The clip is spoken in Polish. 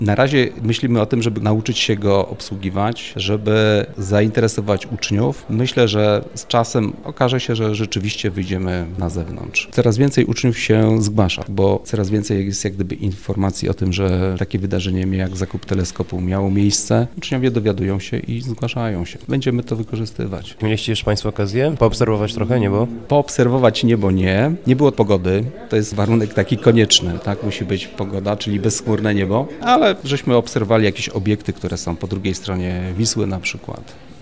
Na razie myślimy o tym, żeby nauczyć się go obsługiwać, żeby zainteresować uczniów. Myślę, że z czasem okaże się, że rzeczywiście wyjdziemy na zewnątrz. Coraz więcej uczniów się zgłasza, bo coraz więcej jest jak gdyby informacji o tym, że takie wydarzenie jak zakup teleskopu miało miejsce. Uczniowie dowiadują się i zgłaszają się. Będziemy to wykorzystywać. Mieliście już Państwo okazję poobserwować trochę niebo? Poobserwować niebo nie. Nie było pogody. To jest warunek taki konieczny, tak? Musi być pogoda, czyli bezchmurne niebo, ale żeśmy obserwowali jakieś obiekty, które są po drugiej stronie Wisły na przykład.